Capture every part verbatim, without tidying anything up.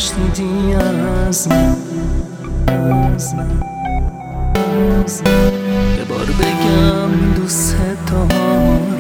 نشنیدی از من، از من، از من. یه بار بگم دوست دارم.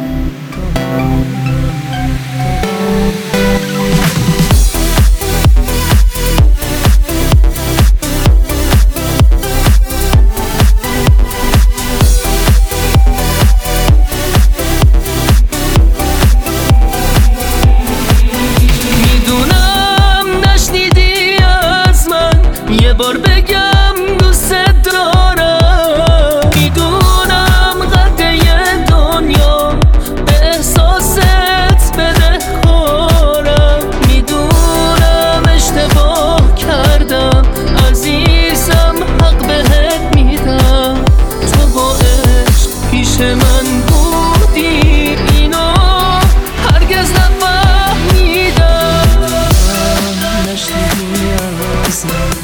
یه بار بگم دوست دارم، میدونم قدر دنیا به احساست بده خورم، میدونم اشتباه کردم عزیزم حق بهت میدم، تو با عشق پیش من بودی اینو هرگز نفهمیدم. نشنیدی از من،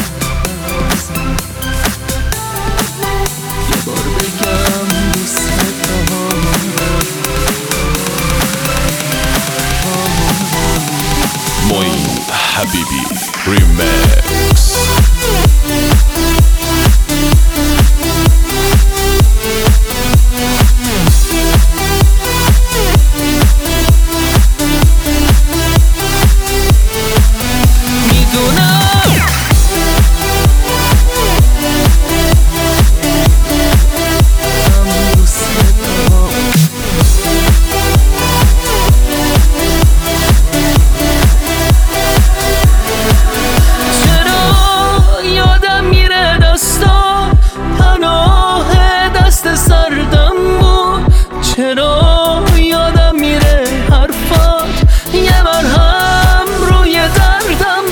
Moin Habibi Remix. چرا یادم میره حرفات یه مرهم روی دردم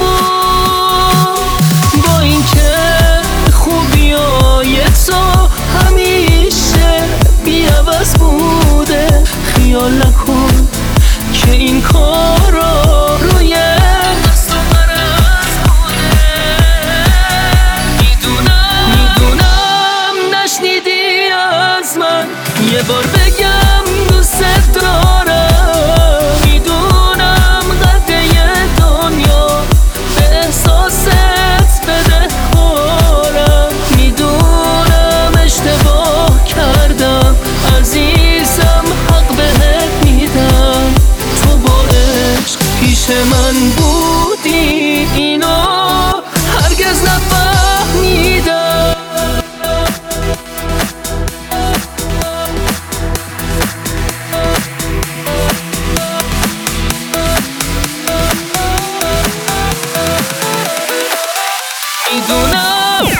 بود، با اینکه خوبیای تو همیشه بی‌عوض بوده، خیال نکن که این کارا روی دست و مرز بوده. میدونم میدونم نشنیدی از من، یه بار بگم دوست دارم، میدونم قدر دنیا به احساست بده خورم، میدونم اشتباه کردم عزیزم حق بهت میدم، تو با عشق پیش من بودی اینو هرگز نفهمیدم. میدونم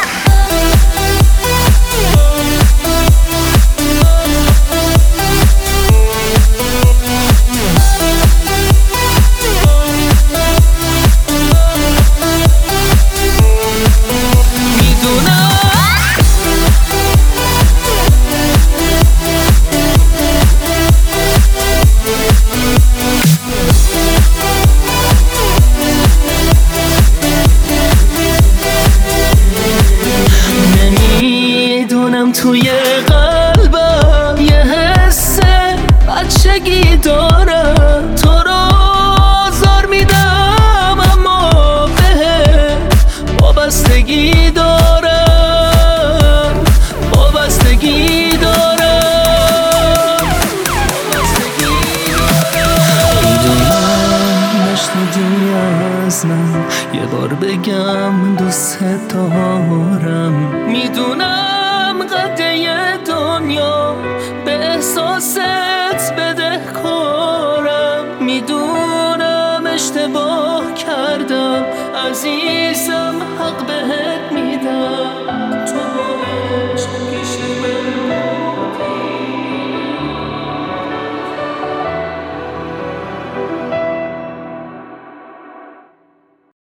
توی قلبم یه حس بچگی دارم، تو رو آزار میدم اما بهت وابستگی دارم، وابستگی دارم، وابستگی دارم. میدونم نشنیدی از من، یه بار بگم دوست دارم، میدونم قدر دنیا به احساس